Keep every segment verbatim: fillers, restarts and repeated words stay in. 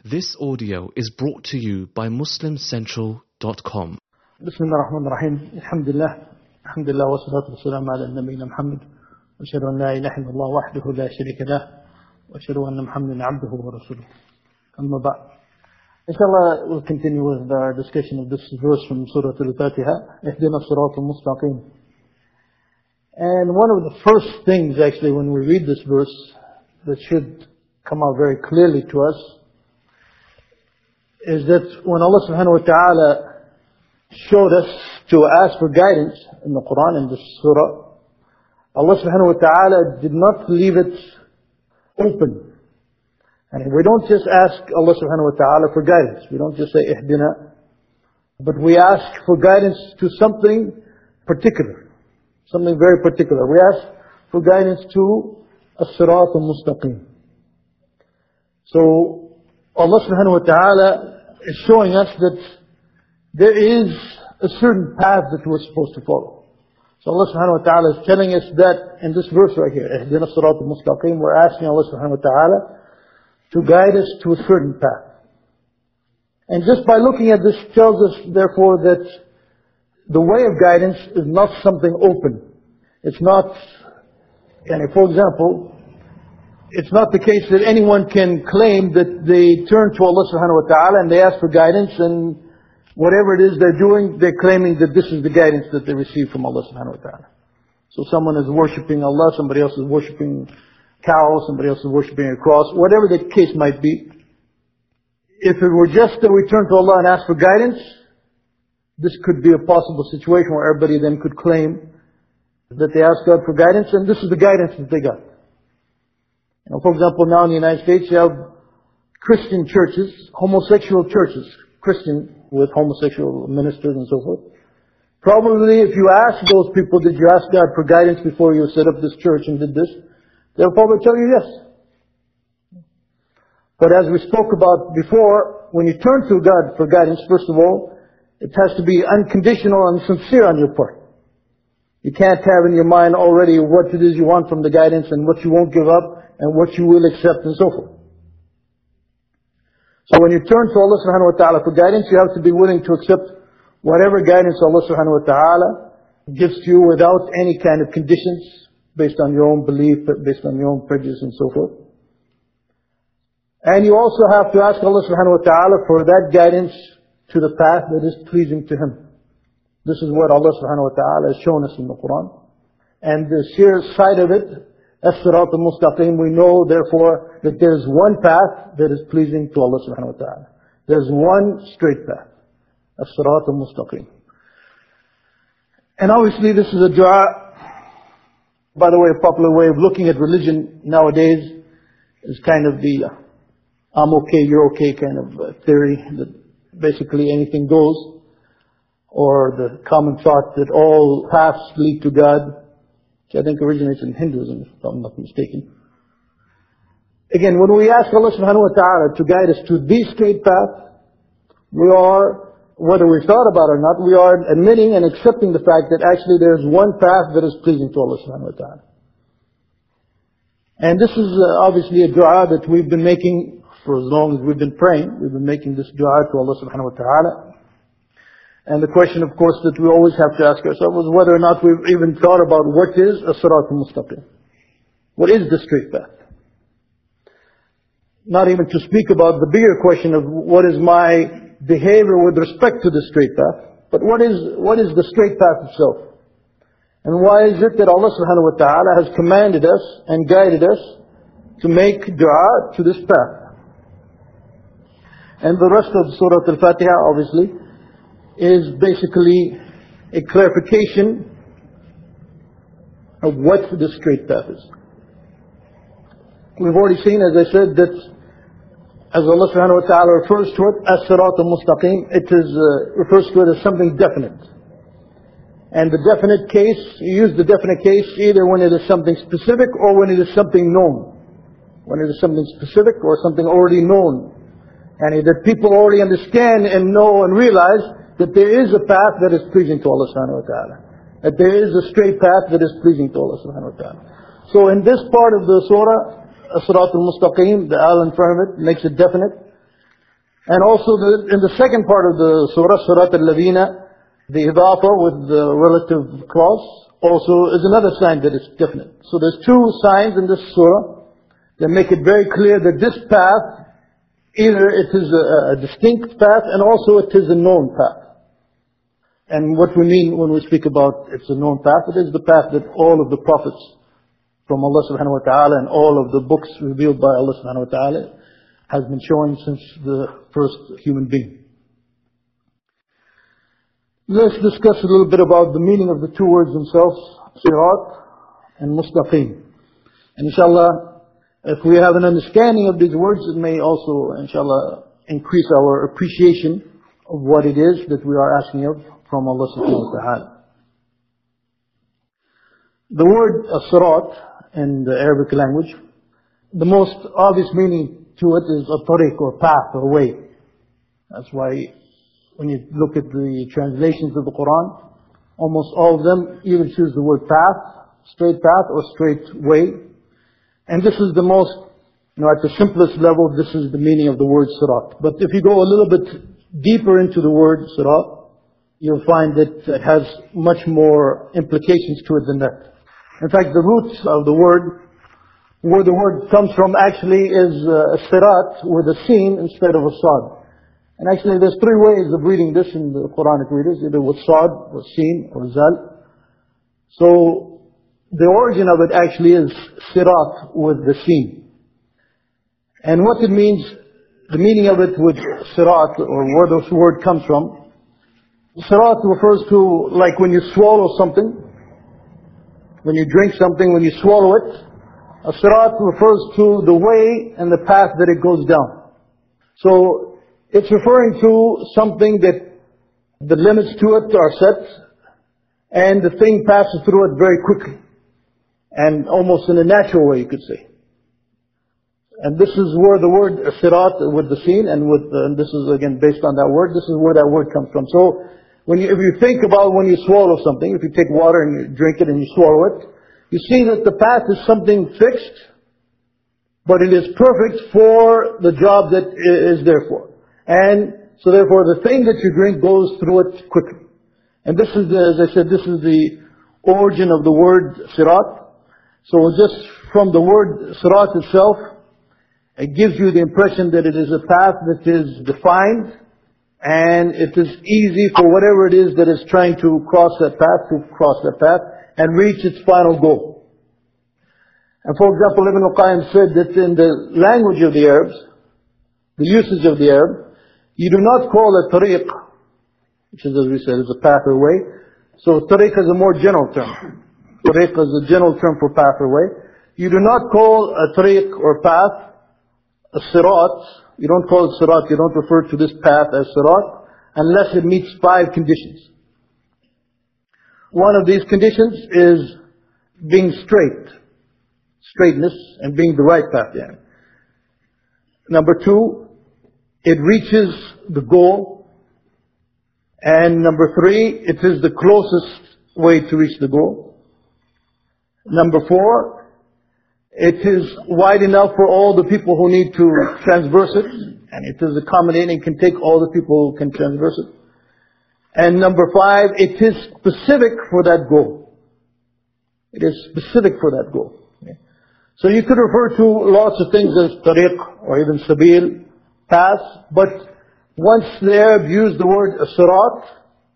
This audio is brought to you by Muslim Central dot com. بسم الله الرحمن الرحيم. الحمد لله الحمد لله والصلاة والسلام على نبينا محمد وأشهد أن لا إله إلا الله وحده لا شريك له وأشهد أن محمدا عبده ورسوله. أما بعد, inshallah, we'll continue with our discussion of this verse from Surah Al-Fatiha, اهدنا الصراط المستقيم. And one of the first things actually when we read this verse that should come out very clearly to us is that when Allah subhanahu wa ta'ala showed us to ask for guidance in the Quran, in this surah, Allah subhanahu wa ta'ala did not leave it open. And we don't just ask Allah subhanahu wa ta'ala for guidance. We don't just say ihdina, but we ask for guidance to something particular, something very particular. We ask for guidance to as-sirat al-mustaqim. So Allah subhanahu wa ta'ala is showing us that there is a certain path that we're supposed to follow. So Allah subhanahu wa ta'ala is telling us that in this verse right here, اهدنا الصراط المستقيم, we're asking Allah subhanahu wa ta'ala to guide us to a certain path. And just by looking at this tells us therefore that the way of guidance is not something open. It's not, and for example, it's not the case that anyone can claim that they turn to Allah subhanahu wa ta'ala and they ask for guidance, and whatever it is they're doing, they're claiming that this is the guidance that they receive from Allah subhanahu wa ta'ala. So someone is worshipping Allah, somebody else is worshipping cows, somebody else is worshipping a cross, whatever the case might be. If it were just that we turn to Allah and ask for guidance, this could be a possible situation where everybody then could claim that they asked God for guidance, and this is the guidance that they got. You know, for example, now in the United States you have Christian churches, homosexual churches, Christian with homosexual ministers and so forth. Probably if you ask those people, did you ask God for guidance before you set up this church and did this? They'll probably tell you yes. But as we spoke about before, when you turn to God for guidance, first of all, it has to be unconditional and sincere on your part. You can't have in your mind already what it is you want from the guidance and what you won't give up and what you will accept and so forth. So when you turn to Allah subhanahu wa ta'ala for guidance, you have to be willing to accept whatever guidance Allah subhanahu wa ta'ala gives to you without any kind of conditions, based on your own belief, based on your own prejudice and so forth. And you also have to ask Allah subhanahu wa ta'ala for that guidance to the path that is pleasing to Him. This is what Allah subhanahu wa ta'ala has shown us in the Quran. And the sheer sight of it, as-sirat al-mustaqim, we know therefore that there's one path that is pleasing to Allah subhanahu wa ta'ala. There's one straight path, as-sirat al-mustaqim. And obviously this is a dua. By the way, a popular way of looking at religion nowadays is kind of the uh, I'm okay, you're okay kind of uh, theory, that basically anything goes, or the common thought that all paths lead to God, which I think originates in Hinduism, if I'm not mistaken. Again, when we ask Allah subhanahu wa ta'ala to guide us to the straight path, we are, whether we thought about it or not, we are admitting and accepting the fact that actually there's one path that is pleasing to Allah subhanahu wa ta'ala. And this is uh, obviously a dua that we've been making for as long as we've been praying. We've been making this dua to Allah subhanahu wa ta'ala. And the question, of course, that we always have to ask ourselves is whether or not we've even thought about what is as-sirat al-mustaqim. What is the straight path? Not even to speak about the bigger question of what is my behavior with respect to the straight path, but what is what is the straight path itself? And why is it that Allah subhanahu wa ta'ala has commanded us and guided us to make dua to this path? And the rest of Surah Al-Fatiha obviously is basically a clarification of what the straight path is. We've already seen, as I said, that as Allah subhanahu wa ta'ala refers to it, as-sirat al-mustaqim, it is, uh, refers to it as something definite. And the definite case, you use the definite case either when it is something specific or when it is something known. When it is something specific or something already known. And that people already understand and know and realize that there is a path that is pleasing to Allah subhanahu wa ta'ala. That there is a straight path that is pleasing to Allah subhanahu wa ta'ala. So in this part of the surah, as-sirat al-mustaqim, the al in front of it makes it definite. And also the, in the second part of the surah, Surat al-Ladina, the idafa with the relative clause also is another sign that it's definite. So there's two signs in this surah that make it very clear that this path, either it is a, a distinct path and also it is a known path. And what we mean when we speak about it's a known path, it is the path that all of the prophets from Allah subhanahu wa ta'ala and all of the books revealed by Allah subhanahu wa ta'ala has been showing since the first human being. Let's discuss a little bit about the meaning of the two words themselves, sirat and mustaqim. And inshallah, if we have an understanding of these words, it may also, inshallah, increase our appreciation of what it is that we are asking of from Allah subhanahu wa ta'ala. The word sirat in the Arabic language, the most obvious meaning to it is a tariq or path or way. That's why when you look at the translations of the Quran, almost all of them even choose the word path, straight path or straight way. And this is the most, you know, at the simplest level, this is the meaning of the word sirat. But if you go a little bit deeper into the word sirat, you'll find that it has much more implications to it than that. In fact, the roots of the word, where the word comes from actually is uh, sirat with a sin instead of a sad. And actually there's three ways of reading this in the Quranic readers, either with sad, or sin, or zal. So the origin of it actually is sirat with the sin. And what it means, the meaning of it with sirat, or where this word comes from, sirat refers to like when you swallow something, when you drink something, when you swallow it. A sirat refers to the way and the path that it goes down. So it's referring to something that the limits to it are set and the thing passes through it very quickly and almost in a natural way, you could say. And this is where the word sirat with the sin and with the, and this is again based on that word, this is where that word comes from. So when you, if you think about when you swallow something, if you take water and you drink it and you swallow it, you see that the path is something fixed, but it is perfect for the job that it is there for. And so therefore the thing that you drink goes through it quickly. And this is, the, as I said, this is the origin of the word sirat. So just from the word sirat itself, it gives you the impression that it is a path that is defined and it is easy for whatever it is that is trying to cross that path, to cross that path and reach its final goal. And for example, Ibn al-Qayyim said that in the language of the Arabs, the usage of the Arab, you do not call a tariq, which is, as we said, is a path or way. So tariq is a more general term. Tariq is a general term for path or way. You do not call a tariq or path a sirat. You don't call it sirat, you don't refer to this path as sirat, unless it meets five conditions. One of these conditions is being straight, straightness, and being the right path. Yeah. Number two, it reaches the goal. And number three, it is the closest way to reach the goal. Number four, it is wide enough for all the people who need to transverse it. And it is accommodating, can take all the people who can transverse it. And number five, it is specific for that goal. It is specific for that goal. Okay. So you could refer to lots of things as tariq or even sabil, path, but once the Arab used the word sirat,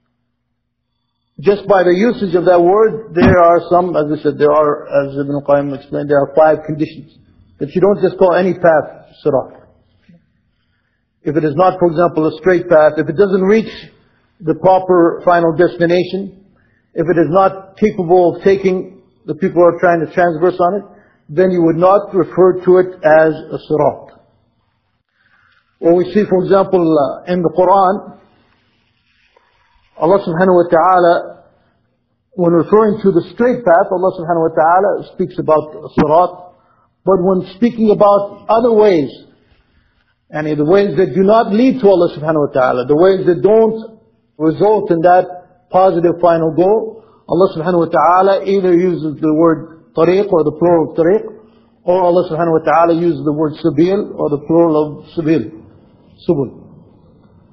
just by the usage of that word, there are some, as I said, there are, as Ibn al-Qayyim explained, there are five conditions. That you don't just call any path sirat. If it is not, for example, a straight path, if it doesn't reach the proper final destination, if it is not capable of taking the people who are trying to transverse on it, then you would not refer to it as a sirat. Or we see, for example, uh, in the Quran, Allah subhanahu wa ta'ala, when referring to the straight path, Allah subhanahu wa ta'ala speaks about sirat. But when speaking about other ways, and the ways that do not lead to Allah subhanahu wa ta'ala, the ways that don't result in that positive final goal, Allah subhanahu wa ta'ala either uses the word tariq or the plural of tariq, or Allah subhanahu wa ta'ala uses the word sabil or the plural of sabil, subul.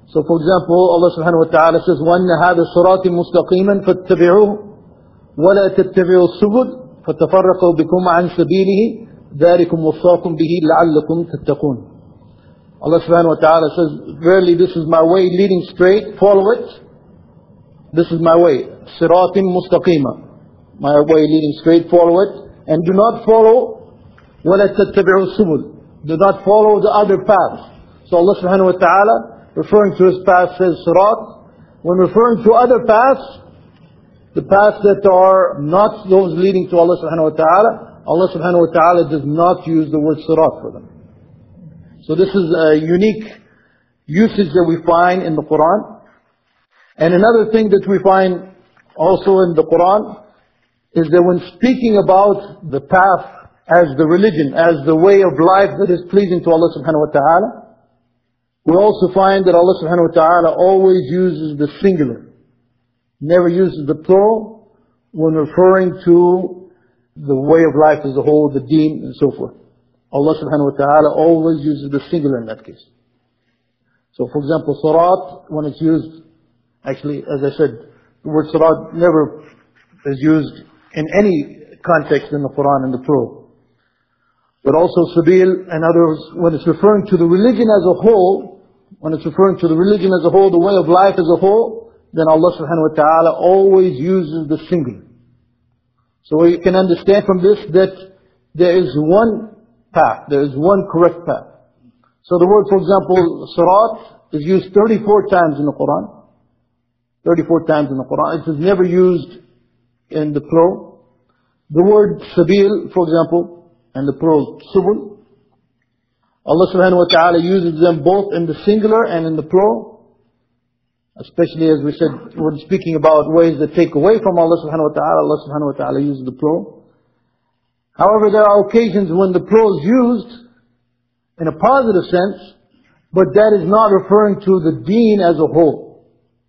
So for example, Allah subhanahu wa ta'ala says, وَأَنَّ هَذَا صِرَاطٍ مُسْتَقِيمًا فَاتَّبِعُوهُ وَلَا تَتَّبِعُوا السُّبُلَ فَتَفَرَّقَ بِكُمْ عَنْ سَبِيلِهِ ذَلِكُمْ وَصَّاكُمْ بِهِ لَعَلَّكُمْ تَتَّقُونَ. Allah subhanahu wa ta'ala says, verily this is my way leading straight, follow it. This is my way, صِرَاطٍ مُسْتَقِيمًا, my way leading straight, follow it. And do not follow وَلَا تَتَّبِعُوا السُّبُلَ, do not follow the other paths. So Allah subhanahu wa ta'ala, referring to His path, says Sirat. When referring to other paths, the paths that are not those leading to Allah subhanahu wa ta'ala, Allah subhanahu wa ta'ala does not use the word Sirat for them. So this is a unique usage that we find in the Quran. And another thing that we find also in the Quran is that when speaking about the path as the religion, as the way of life that is pleasing to Allah subhanahu wa ta'ala, we also find that Allah subhanahu wa ta'ala always uses the singular, never uses the plural when referring to the way of life as a whole, the deen and so forth. Allah subhanahu wa ta'ala always uses the singular in that case. So for example, Sirat, when it's used, actually as I said, the word Sirat never is used in any context in the Quran in the plural. But also Sabil and others, when it's referring to the religion as a whole, when it's referring to the religion as a whole, the way of life as a whole, then Allah subhanahu wa ta'ala always uses the singular. So we can understand from this that there is one path, there is one correct path. So the word, for example, Sirat is used thirty-four times in the Quran. thirty-four times in the Quran. It is never used in the plural. The word Sabil, for example, and the plural Subul, Allah subhanahu wa ta'ala uses them both in the singular and in the plural. Especially as we said, when speaking about ways that take away from Allah subhanahu wa ta'ala, Allah subhanahu wa ta'ala uses the plural. However, there are occasions when the plural is used in a positive sense, but that is not referring to the deen as a whole.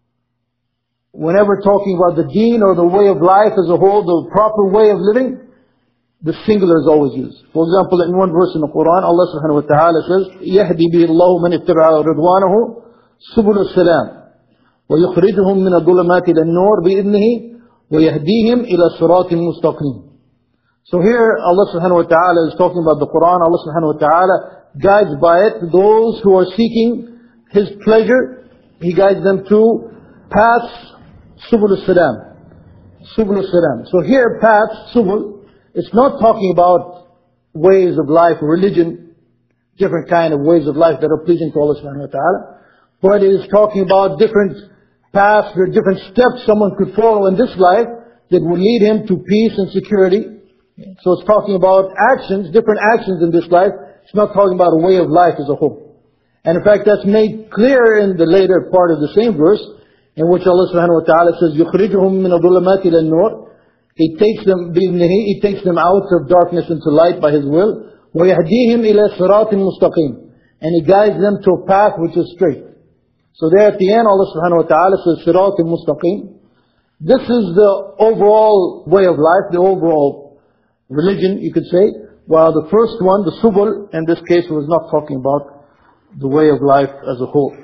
Whenever talking about the deen or the way of life as a whole, the proper way of living, the singular is always used. For example, in one verse in the Quran, Allah subhanahu wa ta'ala says, يَهْدِي بِهِ اللَّهُ مَنِ اتَّبَعَ رِضْوَانَهُ سُبُلَ السَّلَامِ وَيُخْرِجُهُم مِّنَ الظُّلُمَاتِ إِلَى النُّورِ بِإِذْنِهِ وَيَهْدِيهِمْ إِلَى صِرَاطٍ مُسْتَقِيمٍ. So here Allah subhanahu wa ta'ala is talking about the Quran. Allah subhanahu wa ta'ala guides by it those who are seeking His pleasure. He guides them to paths, Subul al-Salam. Subul al-Salam. So here paths, Subul, it's not talking about ways of life, religion, different kind of ways of life that are pleasing to Allah subhanahu wa ta'ala. But it is talking about different paths or different steps someone could follow in this life that will lead him to peace and security. So it's talking about actions, different actions in this life. It's not talking about a way of life as a whole. And in fact, that's made clear in the later part of the same verse, in which Allah subhanahu wa ta'ala says, يُخْرِجُهُم مِّنَ الظُّلُمَاتِ إِلَى النُّورِ. He takes them, He takes them out of darkness into light by His will. وَيَهْدِيهِمْ إِلَى صِرَاطٍ مُسْتَقِيمٍ. And He guides them to a path which is straight. So there at the end, Allah subhanahu wa ta'ala says, صِرَاطٍ مُسْتَقِيمٍ. This is the overall way of life, the overall religion, you could say. While the first one, the Subul, in this case, was not talking about the way of life as a whole.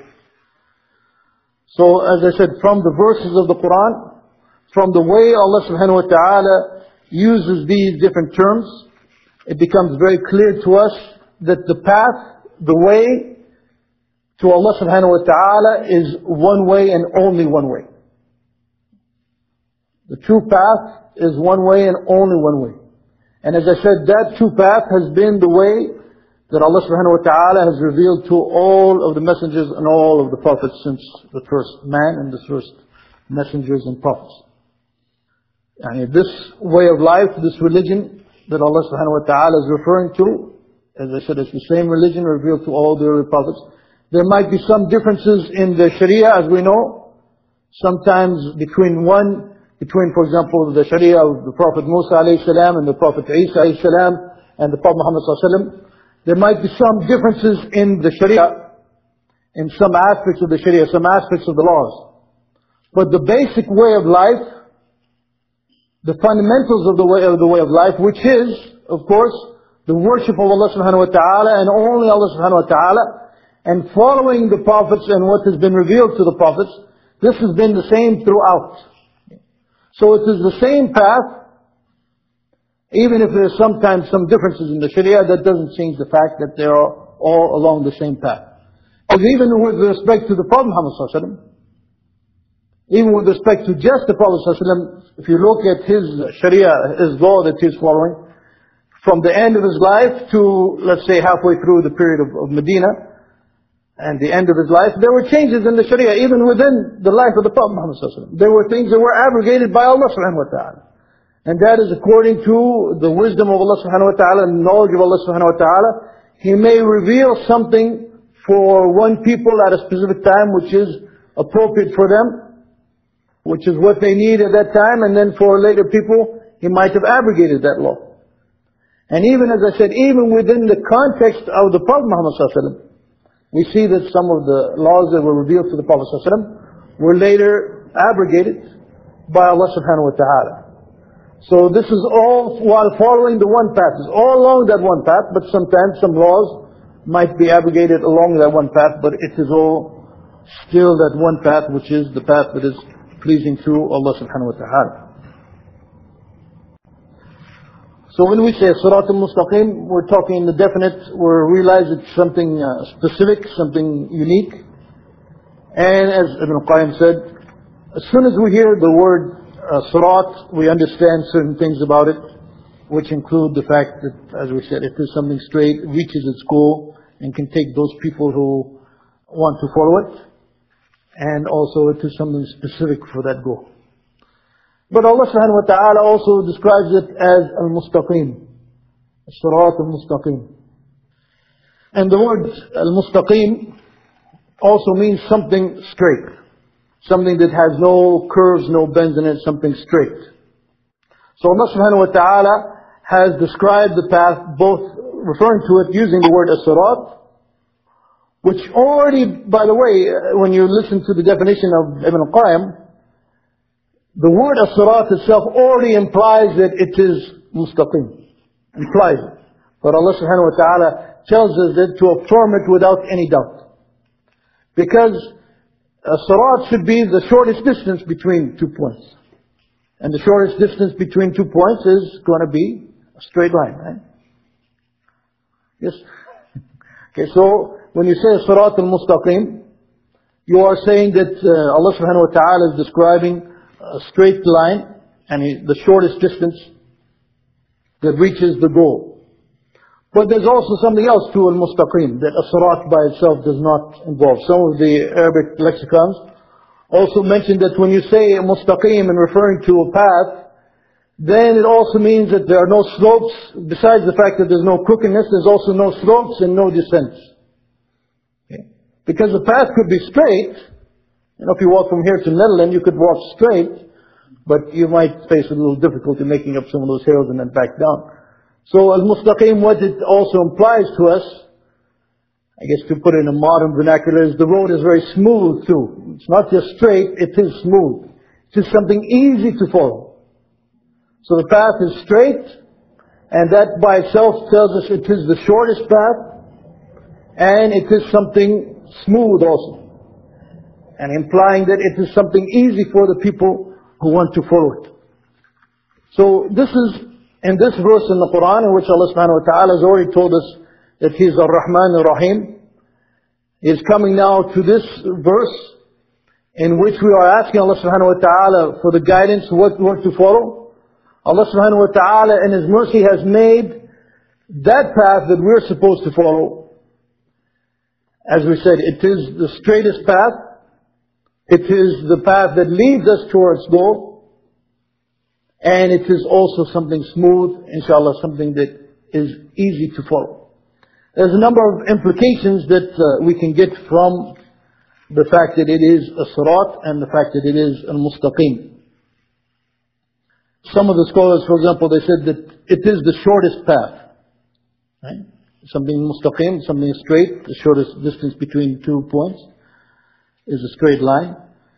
So, as I said, from the verses of the Quran, from the way Allah subhanahu wa ta'ala uses these different terms, it becomes very clear to us that the path, the way to Allah subhanahu wa ta'ala is one way and only one way. The true path is one way and only one way. And as I said, that true path has been the way that Allah subhanahu wa ta'ala has revealed to all of the messengers and all of the prophets since the first man and the first messengers and prophets. And this way of life, this religion that Allah subhanahu wa ta'ala is referring to, as I said, it's the same religion revealed to all the early prophets. There might be some differences in the Sharia, as we know. Sometimes between one, between, for example, the Sharia of the Prophet Musa alayhi salam and the Prophet Isa alayhi salam and the Prophet Muhammad sallallahu alayhi wa sallam, there might be some differences in the Sharia, in some aspects of the Sharia, some aspects of the laws. But the basic way of life, the fundamentals of the way of the way of life, which is, of course, the worship of Allah subhanahu wa ta'ala and only Allah subhanahu wa ta'ala, and following the prophets and what has been revealed to the prophets, this has been the same throughout. So it is the same path, even if there's sometimes some differences in the Sharia, that doesn't change the fact that they are all along the same path. Because even with respect to the Prophet Muhammad sallallahu alaihi wasallam, even with respect to just the Prophet sallallahu alaihi wasallam, if you look at his Sharia, his law that he's following, from the end of his life to, let's say, halfway through the period of, of Medina, and the end of his life, there were changes in the Sharia, even within the life of the Prophet Muhammad sallallahu alaihi wasallam. There were things that were abrogated by Allah subhanahu wa ta'ala. And that is according to the wisdom of Allah subhanahu wa ta'ala and knowledge of Allah subhanahu wa ta'ala. He may reveal something for one people at a specific time which is appropriate for them, which is what they need at that time, and then for later people, He might have abrogated that law. And even, as I said, even within the context of the Prophet Muhammad sallallahu alaihi wasallam, we see that some of the laws that were revealed to the Prophet sallallahu alaihi wasallam were later abrogated by Allah subhanahu wa ta'ala. So this is all while following the one path. It's all along that one path, but sometimes some laws might be abrogated along that one path, but it is all still that one path, which is the path that is pleasing to Allah subhanahu wa ta'ala. So when we say Sirat al-Mustaqim, we're talking in the definite, we realize it's something uh, specific, something unique. And as Ibn Qayyim said, as soon as we hear the word uh, Sirat, we understand certain things about it, which include the fact that, as we said, it is something straight, reaches its goal, and can take those people who want to follow it. And also it is something specific for that goal. But Allah subhanahu wa ta'ala also describes it as al-mustaqim. Sirat al-mustaqim. And the word al-mustaqim also means something straight. Something that has no curves, no bends in it, something straight. So Allah subhanahu wa ta'ala has described the path, both referring to it using the word as-sirat, which already, by the way, when you listen to the definition of Ibn Qayyim, the word as-sirat itself already implies that it is mustaqim. Implies it. But Allah subhanahu wa ta'ala tells us that to affirm it without any doubt. Because as-sirat should be the shortest distance between two points. And the shortest distance between two points is going to be a straight line, right? Yes? Okay, so when you say Sirat al-Mustaqim, you are saying that uh, Allah subhanahu wa ta'ala is describing a straight line and the shortest distance that reaches the goal. But there's also something else to al-Mustaqim that as-Sirat by itself does not involve. Some of the Arabic lexicons also mention that when you say Mustaqim and referring to a path, then it also means that there are no slopes. Besides the fact that there's no crookedness, there's also no slopes and no descents. Okay? Because the path could be straight. You know, if you walk from here to Netherlands, you could walk straight, but you might face a little difficulty making up some of those hills and then back down. So al-Mustaqim, what it also implies to us, I guess to put it in a modern vernacular, is the road is very smooth too. It's not just straight, it is smooth. It is something easy to follow. So the path is straight, and that by itself tells us it is the shortest path, and it is something smooth also. And implying that it is something easy for the people who want to follow it. So this is, in this verse in the Quran, in which Allah subhanahu wa ta'ala has already told us that He is Ar-Rahman Ar-Rahim, is coming now to this verse, in which we are asking Allah subhanahu wa ta'ala for the guidance, what we want to follow. Allah subhanahu wa ta'ala in His mercy has made that path that we're supposed to follow. As we said, it is the straightest path. It is the path that leads us towards goal. And it is also something smooth, inshallah, something that is easy to follow. There's a number of implications that uh, we can get from the fact that it is a sirat and the fact that it is al-mustaqim. Some of the scholars, for example, they said that it is the shortest path. Right? Something mustaqim, something straight, the shortest distance between two points is a straight line.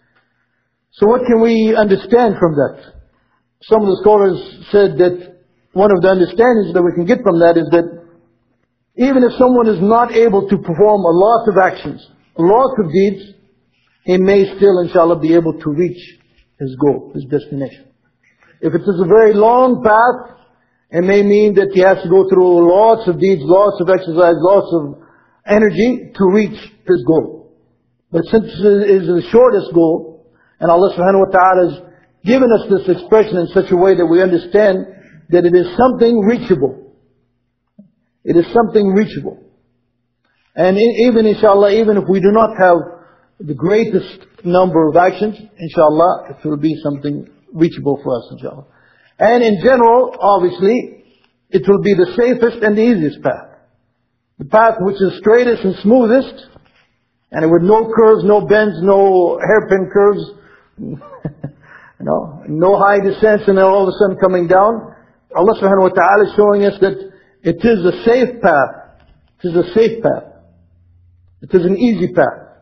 So what can we understand from that? Some of the scholars said that one of the understandings that we can get from that is that Even if someone is not able to perform a lot of actions, lots of deeds, he may still, inshallah, be able to reach his goal, his destination. If it is a very long path, it may mean that he has to go through lots of deeds, lots of exercise, lots of energy to reach his goal. But since it is the shortest goal, and Allah subhanahu wa ta'ala has given us this expression in such a way that we understand that it is something reachable. It is something reachable. And even inshallah, even if we do not have the greatest number of actions, inshallah, it will be something reachable for us, inshallah. And in general, obviously, it will be the safest and the easiest path. The path which is straightest and smoothest, and with no curves, no bends, no hairpin curves, you know, no high descents and then all of a sudden coming down. Allah subhanahu wa ta'ala is showing us that it is a safe path. It is a safe path. It is an easy path.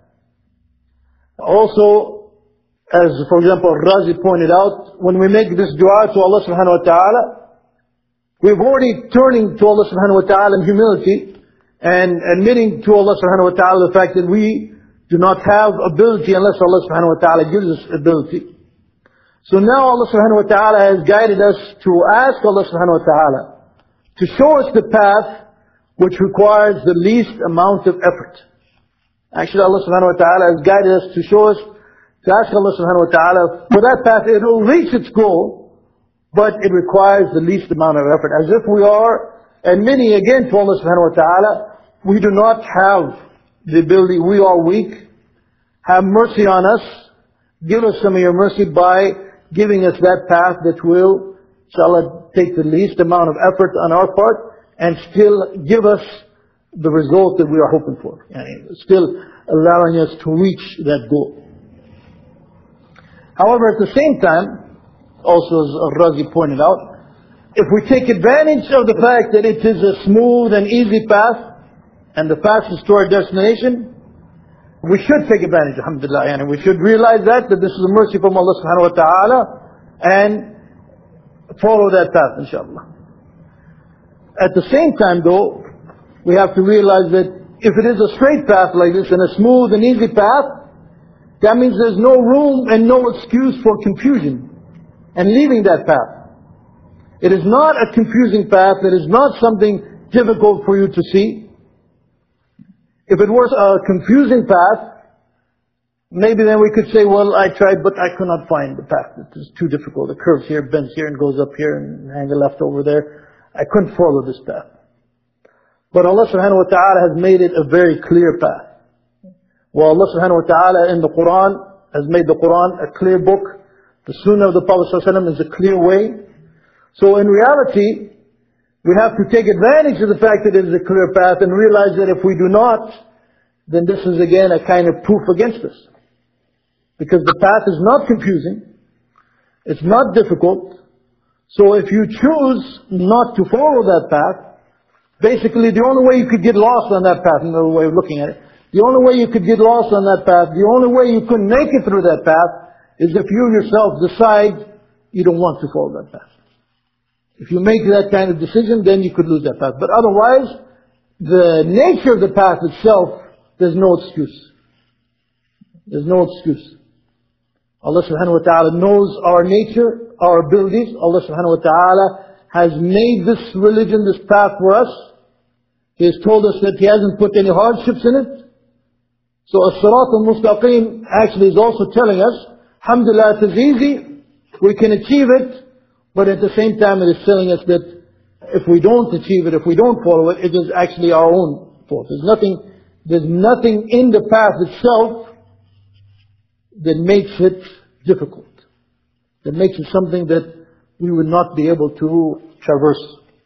Also, as for example Razi pointed out, when we make this dua to Allah subhanahu wa ta'ala, we've already turning to Allah subhanahu wa ta'ala in humility and admitting to Allah subhanahu wa ta'ala the fact that we do not have ability unless Allah subhanahu wa ta'ala gives us ability. So now Allah subhanahu wa ta'ala has guided us to ask Allah subhanahu wa ta'ala to show us the path which requires the least amount of effort. Actually, Allah subhanahu wa ta'ala has guided us to show us, to ask Allah subhanahu wa ta'ala, for that path it will reach its goal, but it requires the least amount of effort. As if we are admitting again to Allah subhanahu wa ta'ala, we do not have the ability, we are weak. Have mercy on us. Give us some of your mercy by giving us that path that will, inshallah, take the least amount of effort on our part and still give us the result that we are hoping for. Yani still allowing us to reach that goal. However, at the same time, also as Razi pointed out, if we take advantage of the fact that it is a smooth and easy path and the fastest to our destination, we should take advantage, alhamdulillah, and we should realize that, that this is a mercy from Allah subhanahu wa ta'ala, and follow that path, inshallah. At the same time though, we have to realize that if it is a straight path like this and a smooth and easy path, that means there's no room and no excuse for confusion and leaving that path. It is not a confusing path, it is not something difficult for you to see. If it was a confusing path, maybe then we could say, well, I tried, but I could not find the path. It is too difficult. It curves here, bends here, and goes up here, and hangs a left over there. I couldn't follow this path. But Allah subhanahu wa ta'ala has made it a very clear path. Well, Allah subhanahu wa ta'ala in the Quran has made the Quran a clear book. The Sunnah of the Prophet sallallahu alaihi wasallam is a clear way. So in reality, we have to take advantage of the fact that it is a clear path and realize that if we do not, then this is again a kind of proof against us. Because the path is not confusing. It's not difficult. So if you choose not to follow that path, basically the only way you could get lost on that path, another way of looking at it, the only way you could get lost on that path, the only way you could make it through that path, is if you yourself decide you don't want to follow that path. If you make that kind of decision, then you could lose that path. But otherwise, the nature of the path itself, there's no excuse. There's no excuse. Allah subhanahu wa ta'ala knows our nature, our abilities. Allah subhanahu wa ta'ala has made this religion, this path for us. He has told us that He hasn't put any hardships in it. So as-sirat al-mustaqim actually is also telling us, alhamdulillah, it is easy, we can achieve it, but at the same time it is telling us that if we don't achieve it, if we don't follow it, it is actually our own fault. There's nothing, there's nothing in the path itself that makes it difficult, that makes it something that we would not be able to traverse.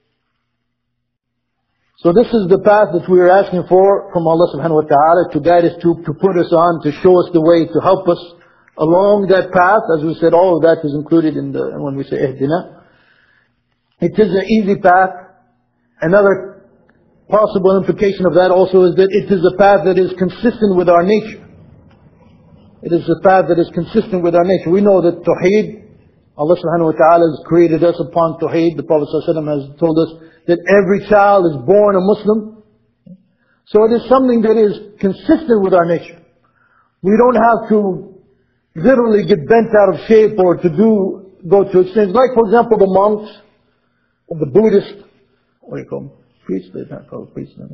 So this is the path that we are asking for from Allah subhanahu wa ta'ala to guide us to, to put us on, to show us the way, to help us along that path. As we said, all of that is included in the, when we say ihdina. It is an easy path. Another possible implication of that also is that it is a path that is consistent with our nature. It is a path that is consistent with our nature. We know that Tawheed, Allah subhanahu wa ta'ala has created us upon Tawheed. The Prophet sallallahu alaihi wasallam has told us that every child is born a Muslim. So it is something that is consistent with our nature. We don't have to literally get bent out of shape or to do, go to extremes. Like, for example, the monks, or the Buddhists, what do you call them? Priests? They're not called priests. No?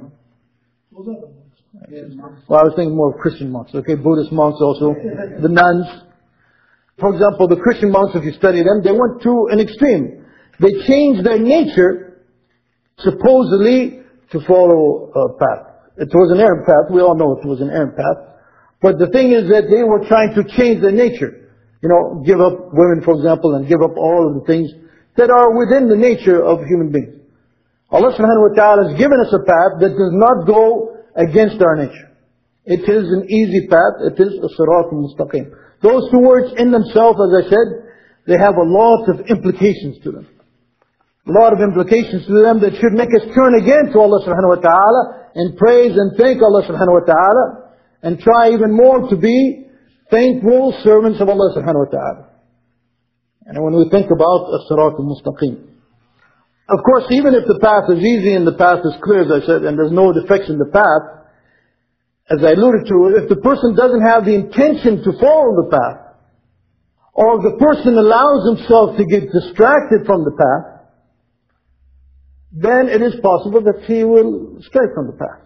Well, I was thinking more of Christian monks. Okay, Buddhist monks also. The nuns. For example, the Christian monks, if you study them, they went to an extreme. They changed their nature, supposedly, to follow a path. It was an errant path. We all know it was an errant path. But the thing is that they were trying to change their nature. You know, give up women, for example, and give up all of the things that are within the nature of human beings. Allah subhanahu wa ta'ala has given us a path that does not go against our nature. It is an easy path. It is a sirat al-mustaqim. Those two words in themselves, as I said, they have a lot of implications to them. A lot of implications to them that should make us turn again to Allah subhanahu wa ta'ala and praise and thank Allah subhanahu wa ta'ala and try even more to be thankful servants of Allah subhanahu wa ta'ala. And when we think about as-sirat al-mustaqim, of course, even if the path is easy and the path is clear, as I said, and there's no defects in the path, as I alluded to, if the person doesn't have the intention to follow the path, or the person allows himself to get distracted from the path, then it is possible that he will stray from the path.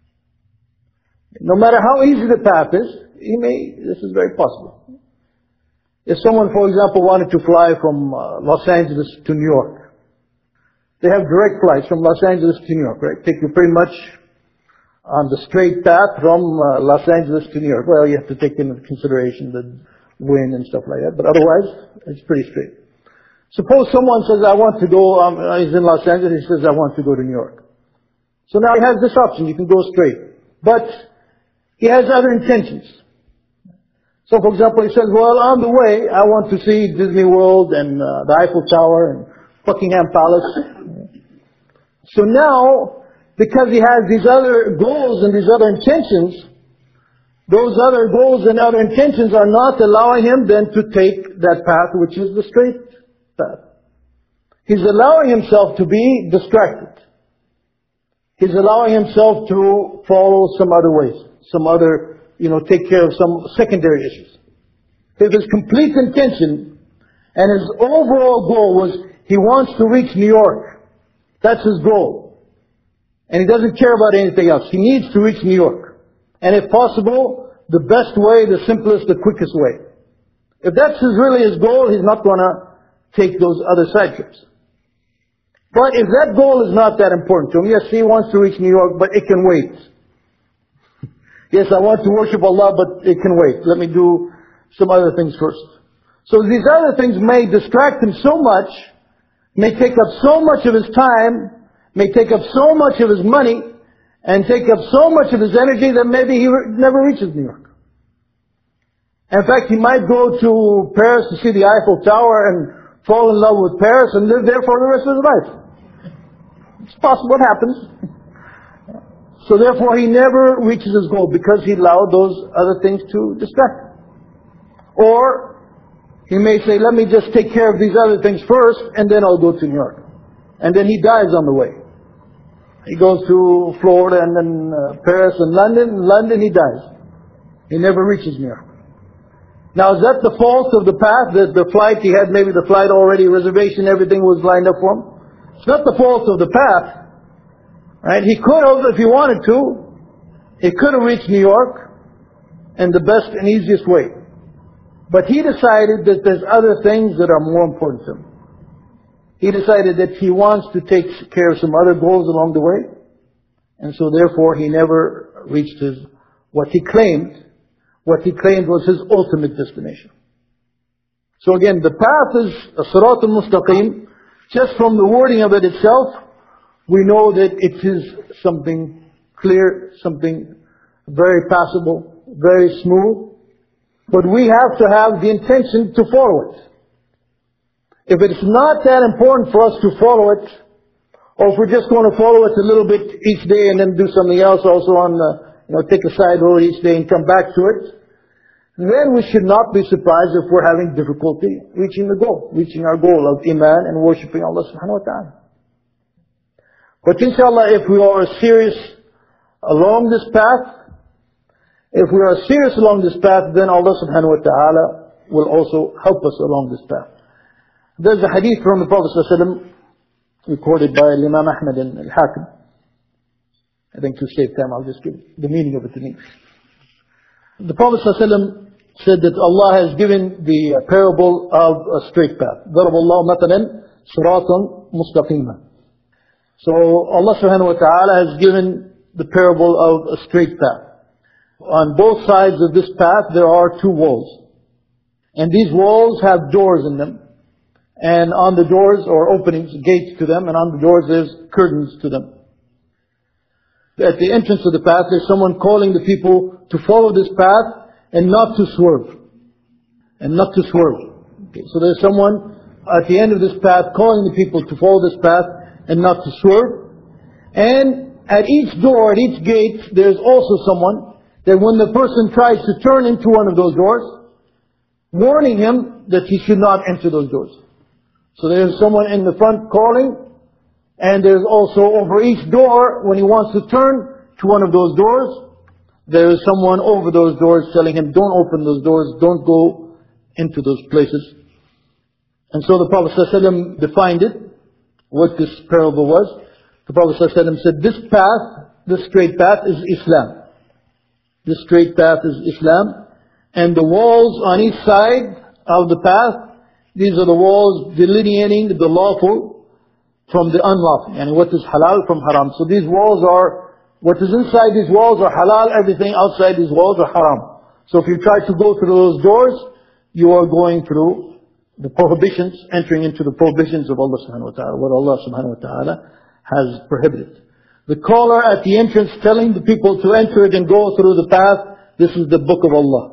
No matter how easy the path is, he may, this is very possible. If someone, for example, wanted to fly from uh, Los Angeles to New York, they have direct flights from Los Angeles to New York, right? Take you pretty much on the straight path from uh, Los Angeles to New York. Well, you have to take into consideration the wind and stuff like that, but otherwise, it's pretty straight. Suppose someone says, I want to go, um, he's in Los Angeles, he says, I want to go to New York. So now he has this option, you can go straight. But he has other intentions. So for example, he says, well, on the way, I want to see Disney World and uh, the Eiffel Tower and Buckingham Palace. So now, because he has these other goals and these other intentions, those other goals and other intentions are not allowing him then to take that path which is the straight path. He's allowing himself to be distracted. He's allowing himself to follow some other ways, some other, you know, take care of some secondary issues. If his complete intention and his overall goal was he wants to reach New York, that's his goal. And he doesn't care about anything else. He needs to reach New York. And if possible, the best way, the simplest, the quickest way. If that's his, really his goal, he's not going to take those other side trips. But if that goal is not that important to him, yes, he wants to reach New York, but it can wait. Yes, I want to worship Allah, but it can wait. Let me do some other things first. So these other things may distract him so much, may take up so much of his time, may take up so much of his money, and take up so much of his energy that maybe he re- never reaches New York. In fact, he might go to Paris to see the Eiffel Tower and fall in love with Paris and live there for the rest of his life. It's possible it happens. So therefore he never reaches his goal because he allowed those other things to distract him. Or he may say, let me just take care of these other things first, and then I'll go to New York. And then he dies on the way. He goes to Florida and then uh, Paris and London. In London he dies. He never reaches New York. Now is that the fault of the path? That the flight, he had maybe the flight already, reservation, everything was lined up for him? It's not the fault of the path. Right? He could have, if he wanted to, he could have reached New York in the best and easiest way. But he decided that there's other things that are more important to him. He decided that he wants to take care of some other goals along the way. And so therefore he never reached his, what he claimed, what he claimed was his ultimate destination. So again, the path is as-sirat al-mustaqim. Just from the wording of it itself, we know that it is something clear, something very passable, very smooth. But we have to have the intention to follow it. If it's not that important for us to follow it, or if we're just going to follow it a little bit each day and then do something else also on the, you know, take a side road each day and come back to it, then we should not be surprised if we're having difficulty reaching the goal, reaching our goal of Iman and worshipping Allah subhanahu wa ta'ala. But inshallah, if we are serious along this path, if we are serious along this path, then Allah subhanahu wa ta'ala will also help us along this path. There's a hadith from the Prophet sallallahu alaihi wasallam, recorded by Imam Ahmad and Al-Hakim. I think to save time, I'll just give the meaning of it in English. The Prophet sallallahu alaihi wasallam said that Allah has given the parable of a straight path. ضرب الله مثلا صراطا مستقيما. So Allah subhanahu wa ta'ala has given the parable of a straight path. On both sides of this path there are two walls. And these walls have doors in them. And on the doors, or openings, gates to them, and on the doors there's curtains to them. At the entrance of the path there's someone calling the people to follow this path and not to swerve. And not to swerve. Okay, so there's someone at the end of this path calling the people to follow this path and not to swerve. And at each door, at each gate, there's also someone that when the person tries to turn into one of those doors, warning him that he should not enter those doors. So there's someone in the front calling, and there's also over each door, when he wants to turn to one of those doors, there is someone over those doors telling him, don't open those doors, don't go into those places. And so the Prophet ﷺ defined it, what this parable was. The Prophet ﷺ said, this path, this straight path is Islam. This straight path is Islam. And the walls on each side of the path, these are the walls delineating the lawful from the unlawful. And what is halal from haram. So these walls are, what is inside these walls are halal, everything outside these walls are haram. So if you try to go through those doors, you are going through the prohibitions, entering into the prohibitions of Allah subhanahu wa ta'ala, what Allah subhanahu wa ta'ala has prohibited. The caller at the entrance telling the people to enter it and go through the path, this is the book of Allah.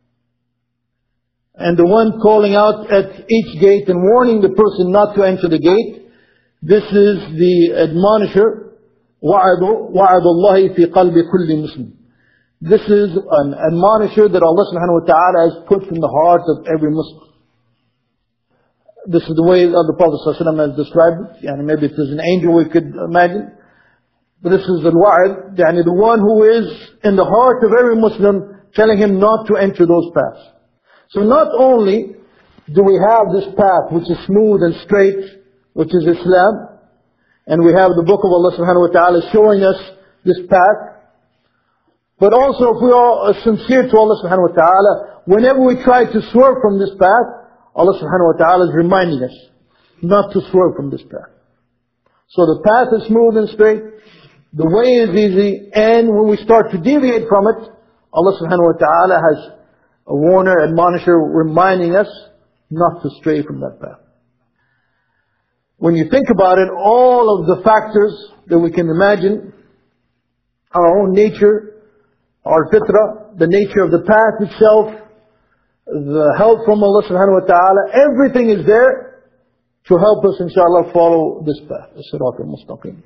And the one calling out at each gate and warning the person not to enter the gate, this is the admonisher, وَعَدُ وَعَدُ اللَّهِ فِي قَلْبِ كُلِّ مُسْلِمٍ. This is an admonisher that Allah subhanahu wa ta'ala has put in the heart of every Muslim. This is the way that the Prophet ﷺ has described it. Yani maybe it is an angel we could imagine. But this is the wa'ad, yani the one who is in the heart of every Muslim, telling him not to enter those paths. So not only do we have this path which is smooth and straight, which is Islam, and we have the book of Allah subhanahu wa ta'ala showing us this path, but also if we are sincere to Allah subhanahu wa ta'ala, whenever we try to swerve from this path, Allah subhanahu wa ta'ala is reminding us not to swerve from this path. So the path is smooth and straight, the way is easy, and when we start to deviate from it, Allah subhanahu wa ta'ala has a warner, admonisher, reminding us not to stray from that path. When you think about it, all of the factors that we can imagine, our own nature, our fitrah, the nature of the path itself, the help from Allah subhanahu wa ta'ala, everything is there to help us inshallah follow this path, as-sirat al-mustaqim.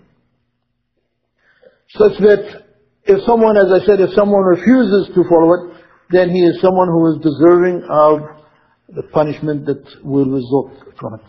Such that if someone, as I said, if someone refuses to follow it, then he is someone who is deserving of the punishment that will result from it.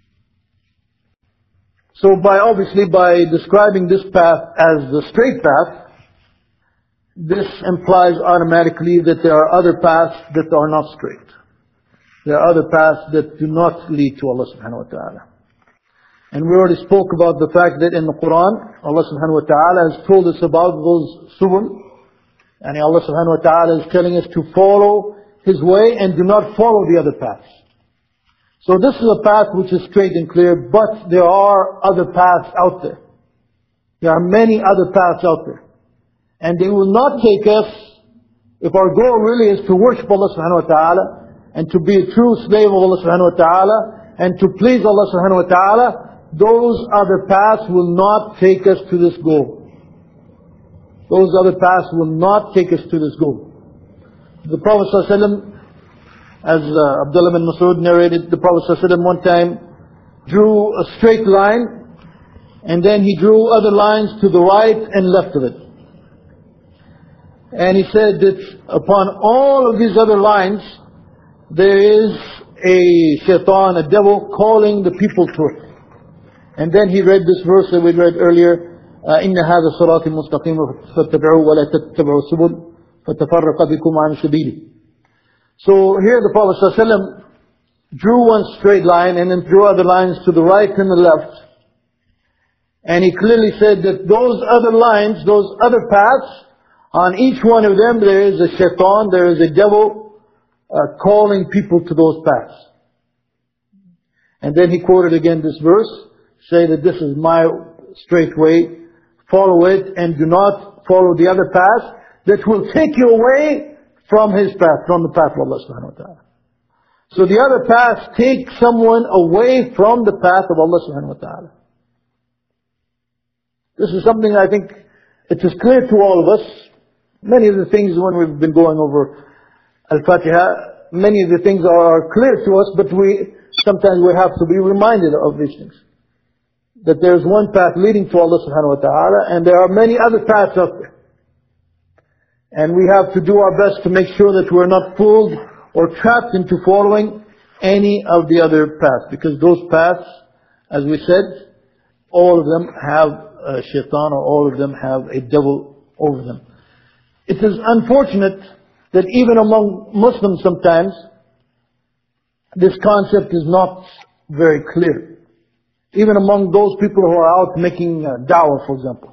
So by obviously by describing this path as the straight path, this implies automatically that there are other paths that are not straight. There are other paths that do not lead to Allah subhanahu wa ta'ala. And we already spoke about the fact that in the Quran, Allah subhanahu wa ta'ala has told us about those subul. And Allah subhanahu wa ta'ala is telling us to follow His way and do not follow the other paths. So this is a path which is straight and clear, but there are other paths out there. There are many other paths out there. And they will not take us, if our goal really is to worship Allah subhanahu wa ta'ala, and to be a true slave of Allah subhanahu wa ta'ala, and to please Allah subhanahu wa ta'ala, those other paths will not take us to this goal. Those other paths will not take us to this goal. The Prophet ﷺ, as uh, Abdullah bin Mas'ud narrated, the Prophet ﷺ one time drew a straight line, and then he drew other lines to the right and left of it. And he said that upon all of these other lines, there is a shaitan, a devil, calling the people to it. And then he read this verse that we read earlier, uh, إن هذا صراط مستقيم فاتبعوه ولا تتبعوا السبل فتفرق بكم عن سبيله. So here the Prophet ﷺ drew one straight line and then drew other lines to the right and the left. And he clearly said that those other lines, those other paths, on each one of them there is a shaitan, there is a devil uh, calling people to those paths. And then he quoted again this verse, say that this is my straight way, follow it and do not follow the other path that will take you away from His path, from the path of Allah subhanahu wa ta'ala. So the other paths take someone away from the path of Allah subhanahu wa ta'ala. This is something I think it is clear to all of us. Many of the things when we've been going over Al-Fatiha, many of the things are clear to us, but we sometimes we have to be reminded of these things. That there is one path leading to Allah subhanahu wa ta'ala, and there are many other paths out there. And we have to do our best to make sure that we're not fooled or trapped into following any of the other paths. Because those paths, as we said, all of them have a shaitan, or all of them have a devil over them. It is unfortunate that even among Muslims sometimes, this concept is not very clear. Even among those people who are out making uh, da'wah, for example.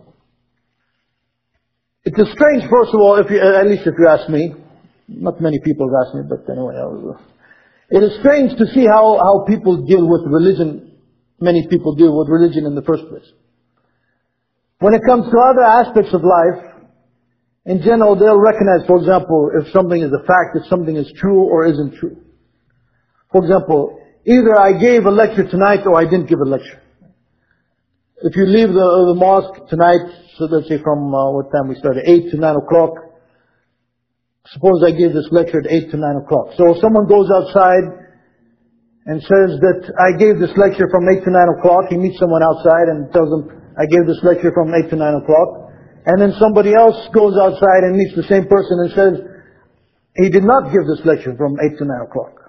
It is strange, first of all, if you, at least if you ask me. Not many people have asked me, but anyway. I was, uh, it is strange to see how, how people deal with religion. Many people deal with religion in the first place. When it comes to other aspects of life, in general, they'll recognize, for example, if something is a fact, if something is true or isn't true. For example, either I gave a lecture tonight or I didn't give a lecture. If you leave the, the mosque tonight, so let's say from uh, what time we started, eight to nine o'clock. Suppose I gave this lecture at eight to nine o'clock. So if someone goes outside and says that I gave this lecture from eight to nine o'clock, he meets someone outside and tells them, I gave this lecture from eight to nine o'clock. And then somebody else goes outside and meets the same person and says, he did not give this lecture from eight to nine o'clock.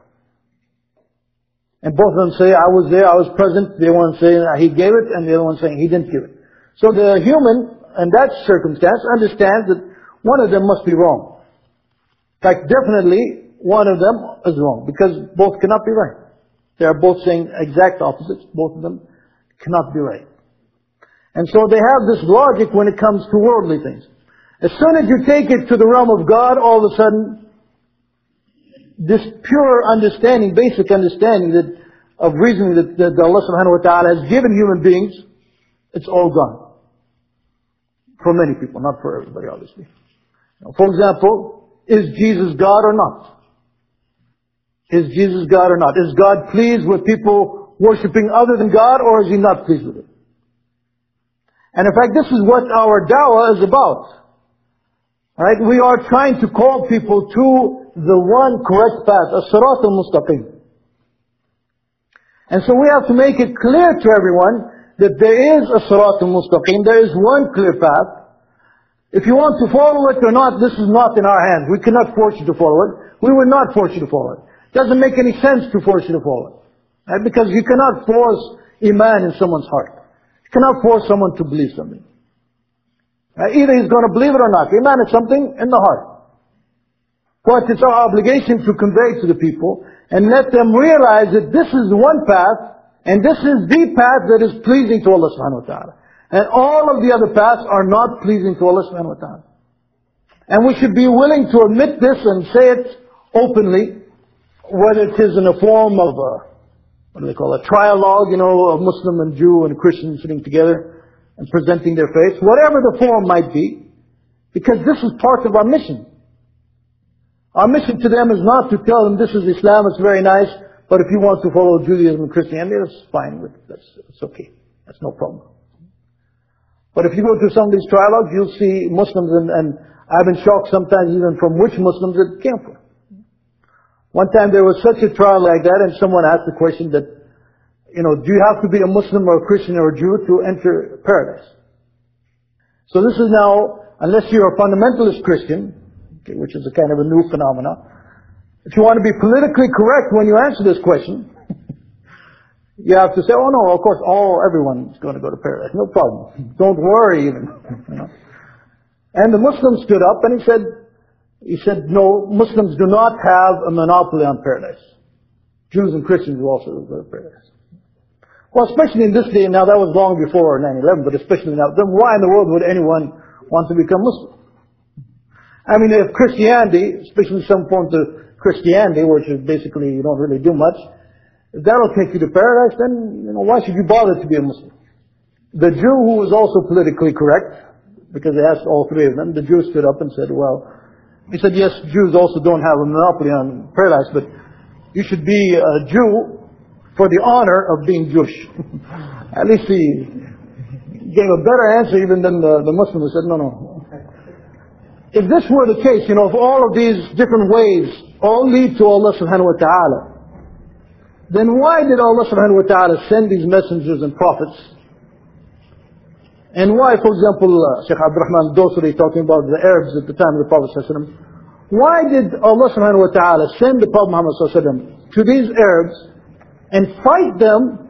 And both of them say, I was there, I was present. The one saying he gave it, and the other one saying he didn't give it. So the human, in that circumstance, understands that one of them must be wrong. In fact, definitely, one of them is wrong, because both cannot be right. They are both saying exact opposites. Both of them cannot be right. And so they have this logic when it comes to worldly things. As soon as you take it to the realm of God, all of a sudden, this pure understanding, basic understanding that of reasoning that, that Allah subhanahu wa ta'ala has given human beings, it's all gone. For many people, not for everybody, obviously. Now, for example, is Jesus God or not? Is Jesus God or not? Is God pleased with people worshipping other than God, or is He not pleased with it? And in fact, this is what our da'wah is about. Right? We are trying to call people to the one correct path, as-sirat al-mustaqim. And so we have to make it clear to everyone that there is a sirat al-mustaqim, there is one clear path. If you want to follow it or not, this is not in our hands. We cannot force you to follow it. We will not force you to follow it. It doesn't make any sense to force you to follow it. Right? Because you cannot force iman in someone's heart. You cannot force someone to believe something. Right? Either he's going to believe it or not. Iman is something in the heart. But it's our obligation to convey to the people and let them realize that this is one path, and this is the path that is pleasing to Allah subhanahu wa ta'ala. And all of the other paths are not pleasing to Allah subhanahu wa ta'ala. And we should be willing to admit this and say it openly, whether it is in the form of a, what do they call it, a trialogue, you know, a Muslim and Jew and Christian sitting together and presenting their faith, whatever the form might be, because this is part of our mission. Our mission to them is not to tell them this is Islam, it's very nice, but if you want to follow Judaism and Christianity, that's fine, that's, that's okay, that's no problem. But if you go to some of these trialogues, you'll see Muslims, and, and I've been shocked sometimes even from which Muslims it came from. One time there was such a trial like that, and someone asked the question that, you know, do you have to be a Muslim or a Christian or a Jew to enter paradise? So this is now, unless you're a fundamentalist Christian, okay, which is a kind of a new phenomenon, if you want to be politically correct when you answer this question, You have to say, oh no, of course, all, everyone's going to go to paradise. No problem. Don't worry even. You know? And the Muslim stood up and he said, he said, no, Muslims do not have a monopoly on paradise. Jews and Christians will also go to paradise. Well, especially in this day, now that was long before nine eleven, but especially now, then why in the world would anyone want to become Muslim? I mean, if Christianity, especially some forms of Christianity, which is basically you don't really do much, if that'll take you to paradise, then you know why should you bother to be a Muslim? The Jew who was also politically correct, because they asked all three of them, the Jew stood up and said, well, he said, yes, Jews also don't have a monopoly on paradise, but you should be a Jew for the honor of being Jewish. At least he gave a better answer even than the, the Muslim who said, no, no. If this were the case, you know, if all of these different ways all lead to Allah subhanahu wa ta'ala, then why did Allah subhanahu wa ta'ala send these messengers and prophets? And why, for example, uh, Shaykh Abdurrahman Dosri talking about the Arabs at the time of the Prophet sallallahu alaihi wasallam, why did Allah subhanahu wa ta'ala send the Prophet Muhammad sallallahu alaihi wasallam to these Arabs and fight them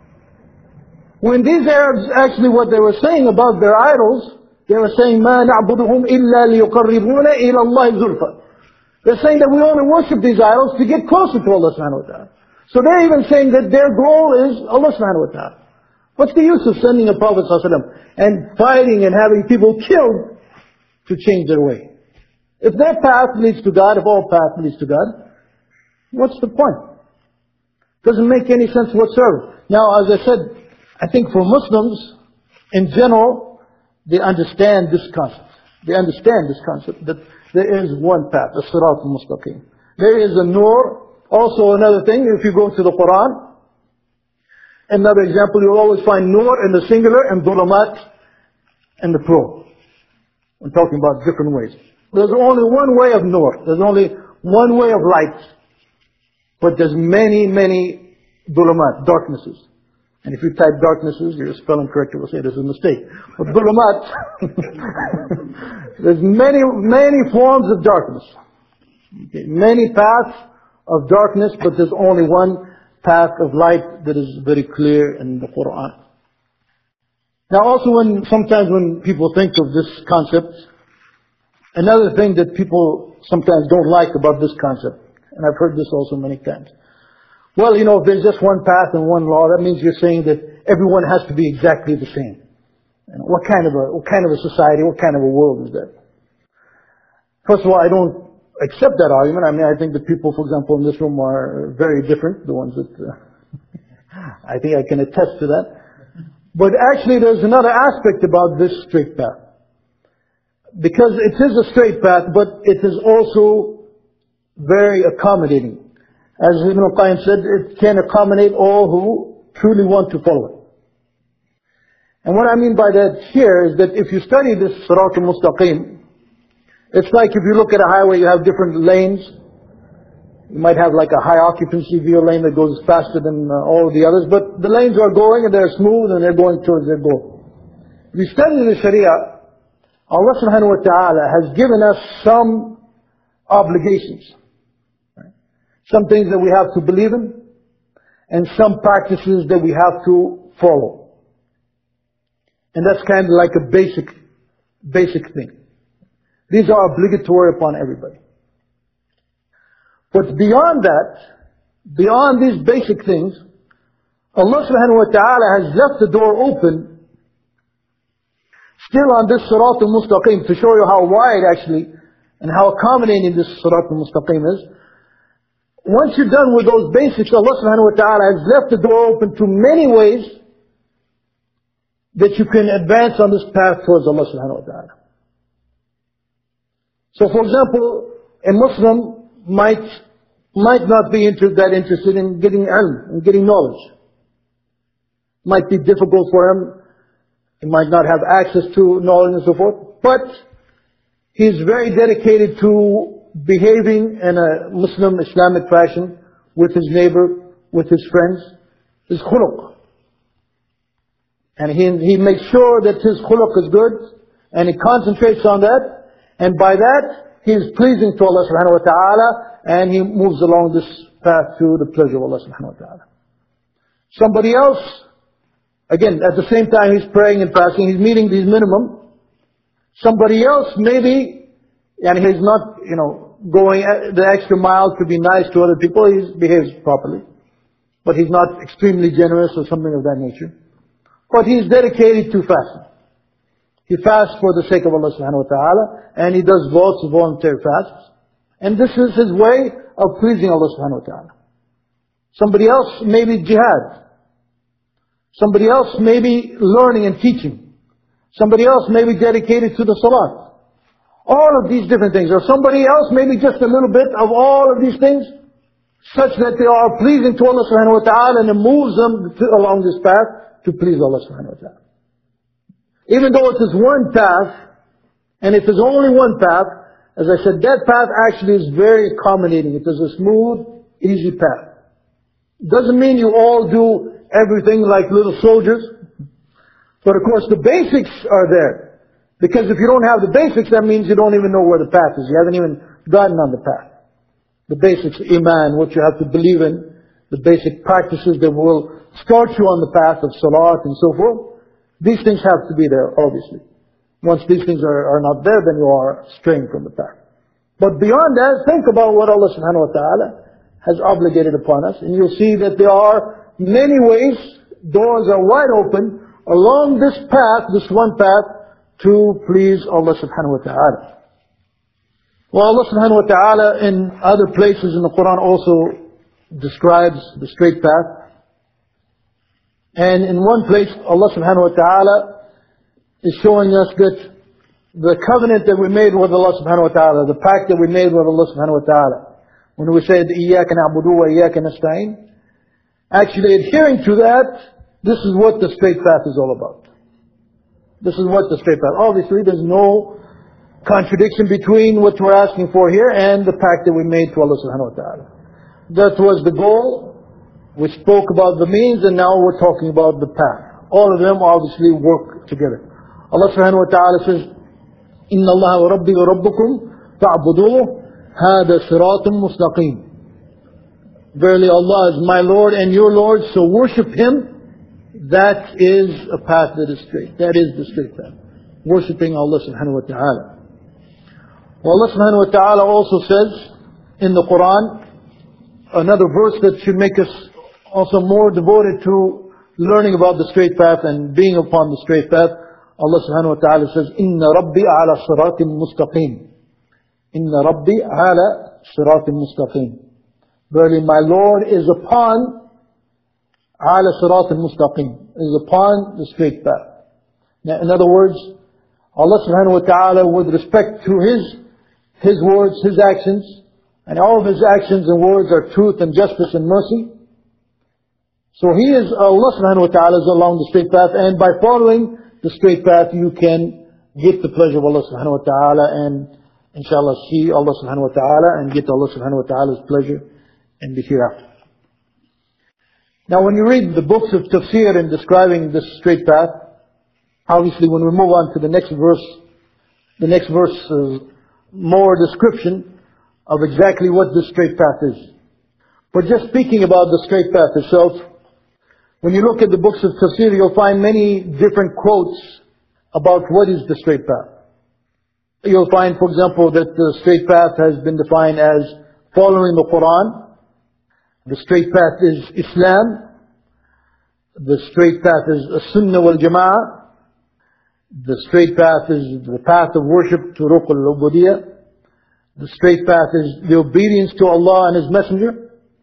when these Arabs actually what they were saying about their idols, they were saying, مَا نَعْبُدُهُمْ إِلَّا لِيُقَرِّبُونَ إِلَى اللَّهِ زُلْفَى. They're saying that we only worship these idols to get closer to Allah subhanahu wa ta'ala. So they're even saying that their goal is Allah subhanahu wa ta'ala. What's the use of sending a Prophet sallallahu alaihi wasallam and fighting and having people killed to change their way? If their path leads to God, if all path leads to God, what's the point? Doesn't make any sense whatsoever. Now, as I said, I think for Muslims, in general, they understand this concept. They understand this concept, that there is one path, the Sirat al-Mustaqim. There is a Nur. Also another thing, if you go to the Quran, another example, you'll always find Nur in the singular and Dhulumat in the plural. I'm talking about different ways. There's only one way of Nur. There's only one way of light. But there's many, many Dhulumat, darknesses. And if you type darknesses, your spelling corrector will say there's a mistake. But Dhulumat, there's many, many forms of darkness. Okay, many paths of darkness, but there's only one path of light that is very clear in the Quran. Now also when, sometimes when people think of this concept, another thing that people sometimes don't like about this concept, and I've heard this also many times. Well, you know, if there's just one path and one law, that means you're saying that everyone has to be exactly the same. You know, what kind of a, what kind of a society, what kind of a world is that? First of all, I don't accept that argument. I mean, I think that people, for example, in this room are very different, the ones that, uh, I think I can attest to that. But actually there's another aspect about this straight path. Because it is a straight path, but it is also very accommodating. As Ibn al-Qayyim said, it can accommodate all who truly want to follow it. And what I mean by that here is that if you study this Sirat al-Mustaqim, it's like if you look at a highway, you have different lanes. You might have like a high occupancy vehicle lane that goes faster than uh, all of the others, but the lanes are going and they're smooth and they're going towards their goal. If you study the Sharia, Allah subhanahu wa ta'ala has given us some obligations. Right? Some things that we have to believe in, and some practices that we have to follow. And that's kind of like a basic, basic thing. These are obligatory upon everybody. But beyond that, beyond these basic things, Allah subhanahu wa ta'ala has left the door open, still on this Sirat al-Mustaqim, to show you how wide actually, and how accommodating this Sirat al-Mustaqim is. Once you're done with those basics, Allah subhanahu wa ta'ala has left the door open to many ways that you can advance on this path towards Allah subhanahu wa ta'ala. So for example, a Muslim might might not be inter that interested in getting ilm, in getting knowledge. Might be difficult for him. He might not have access to knowledge and so forth. But he's very dedicated to behaving in a Muslim Islamic fashion with his neighbor, with his friends, his khuluq. And he, he makes sure that his khuluq is good, and he concentrates on that. And by that, he is pleasing to Allah subhanahu wa ta'ala, and he moves along this path to the pleasure of Allah subhanahu wa ta'ala. Somebody else, again, at the same time he's praying and fasting, he's meeting these minimum. Somebody else maybe, and he's not, you know, going the extra mile to be nice to other people, he behaves properly. But he's not extremely generous or something of that nature. But he's dedicated to fasting. He fasts for the sake of Allah subhanahu wa ta'ala, and he does lots of voluntary fasts. And this is his way of pleasing Allah subhanahu wa ta'ala. Somebody else maybe jihad. Somebody else maybe learning and teaching. Somebody else maybe dedicated to the salat. All of these different things. Or somebody else maybe just a little bit of all of these things, such that they are pleasing to Allah subhanahu wa ta'ala, and it moves them to, along this path to please Allah subhanahu wa ta'ala. Even though it is one path, and it is only one path, as I said, that path actually is very accommodating. It is a smooth, easy path. It doesn't mean you all do everything like little soldiers. But of course the basics are there. Because if you don't have the basics, that means you don't even know where the path is. You haven't even gotten on the path. The basics, iman, what you have to believe in, the basic practices that will start you on the path of salat and so forth. These things have to be there, obviously. Once these things are, are not there, then you are straying from the path. But beyond that, think about what Allah subhanahu wa ta'ala has obligated upon us. And you'll see that there are many ways, doors are wide open, along this path, this one path, to please Allah subhanahu wa ta'ala. Well, Allah subhanahu wa ta'ala in other places in the Quran also describes the straight path. And in one place, Allah subhanahu wa ta'ala is showing us that the covenant that we made with Allah subhanahu wa ta'ala, the pact that we made with Allah subhanahu wa ta'ala, when we said, إِيَّاكَ نَعْبُدُ وَإِيَّاكَ نَسْتَعِينَ, actually adhering to that, this is what the straight path is all about. This is what the straight path. Obviously, there's no contradiction between what we're asking for here and the pact that we made to Allah subhanahu wa ta'ala. That was the goal. We spoke about the means, and now we're talking about the path. All of them obviously work together. Allah subhanahu wa ta'ala says, إِنَّ اللَّهَ وَرَبِّي وَرَبُّكُمْ فَاعْبُدُوهُ هَذَا صِرَاطٌ مُسْتَقِيمٌ. Verily Allah is my Lord and your Lord, so worship Him. That is a path that is straight. That is the straight path. Worshipping Allah subhanahu wa ta'ala. Well, Allah subhanahu wa ta'ala also says in the Quran, another verse that should make us also more devoted to learning about the straight path and being upon the straight path. Allah subhanahu wa ta'ala says, إِنَّ رَبِّي عَلَى صِرَاطٍ مُسْتَقِيمٍ. إِنَّ رَبِّي عَلَى صِرَاطٍ مُسْتَقِيمٍ. Verily my Lord is upon عَلَى صِرَاطٍ مُسْتَقِيمٍ, is upon the straight path. Now, in other words, Allah subhanahu wa ta'ala, with respect to His, His words, His actions, and all of His actions and words are truth and justice and mercy. So He is, Allah subhanahu wa ta'ala is along the straight path, and by following the straight path you can get the pleasure of Allah subhanahu wa ta'ala and inshallah see Allah subhanahu wa ta'ala and get Allah subhanahu wa ta'ala's pleasure in the hereafter. Now when you read the books of tafsir in describing this straight path, obviously when we move on to the next verse, the next verse is more description of exactly what this straight path is. But just speaking about the straight path itself, when you look at the books of tafsir, you'll find many different quotes about what is the straight path. You'll find, for example, that the straight path has been defined as following the Quran. The straight path is Islam. The straight path is As-Sunnah wal Jama'ah. The straight path is the path of worship, Turuq al-Ubudiyyah. The straight path is the obedience to Allah and His Messenger.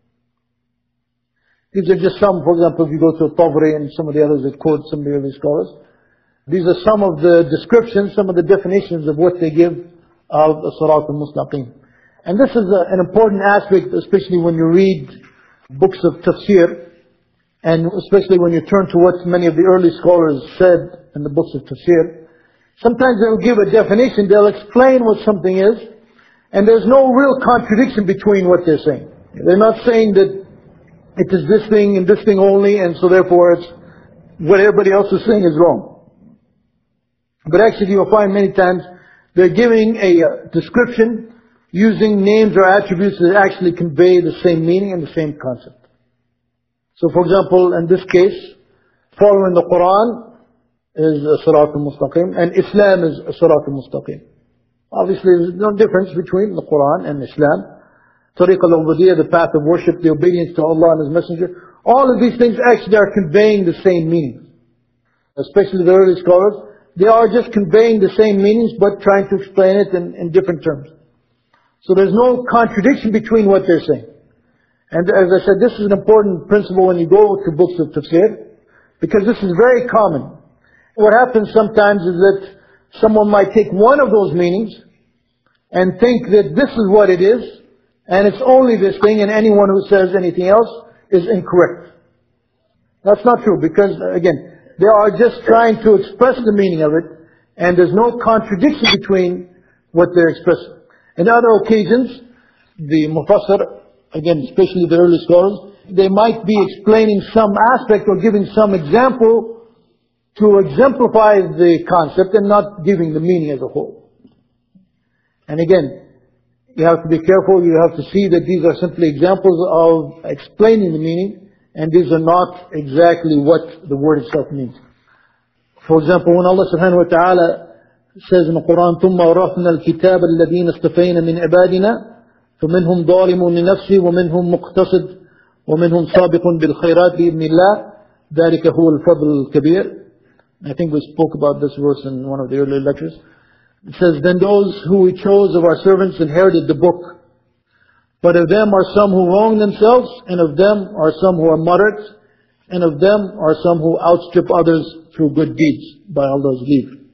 These are just some, for example, if you go to Tabari and some of the others that quote some of the early scholars. These are some of the descriptions, some of the definitions of what they give of the Sirat al-Mustaqim. And this is a, an important aspect, especially when you read books of tafsir, and especially when you turn to what many of the early scholars said in the books of tafsir. Sometimes they'll give a definition, they'll explain what something is, and there's no real contradiction between what they're saying. They're not saying that it is this thing and this thing only, and so therefore it's what everybody else is saying is wrong. But actually you'll find many times they're giving a uh, description using names or attributes that actually convey the same meaning and the same concept. So for example, in this case, following the Quran is Sirat al-Mustaqim, and Islam is Sirat al-Mustaqim. Obviously, there's no difference between the Quran and Islam. Tariq al-Ubudiyya, the path of worship, the obedience to Allah and His Messenger. All of these things actually are conveying the same meaning. Especially the early scholars, they are just conveying the same meanings but trying to explain it in, in different terms. So there's no contradiction between what they're saying. And as I said, this is an important principle when you go to books of tafsir, because this is very common. What happens sometimes is that someone might take one of those meanings and think that this is what it is, and it's only this thing, and anyone who says anything else is incorrect. That's not true, because again, they are just trying to express the meaning of it, and there's no contradiction between what they're expressing. In other occasions, the Mufassir, again, especially the early scholars, they might be explaining some aspect or giving some example to exemplify the concept and not giving the meaning as a whole. And again, you have to be careful. You have to see that these are simply examples of explaining the meaning, and these are not exactly what the word itself means. For example, when Allah subhanahu wa ta'ala says in the Quran, ثُمَّ وَرَثْنَا الْكِتَابَ الَّذِينَ اصْطَفَيْنَا مِنْ عِبَادِنَا فَمِنْهُمْ ظَالِمٌ لِنَفْسِهِ وَمِنْهُمْ مُقْتَصِدٌ وَمِنْهُمْ سَابِقٌ بِالْخَيْرَاتِ بِإِذْنِ اللَّهِ ذَلِكَ هُوَ الْفَضْلُ الْكَبِيرُ. I think we spoke about this verse in one of the earlier lectures. It says, then those who we chose of our servants inherited the book. But of them are some who wrong themselves, and of them are some who are moderate, and of them are some who outstrip others through good deeds, by Allah's leave.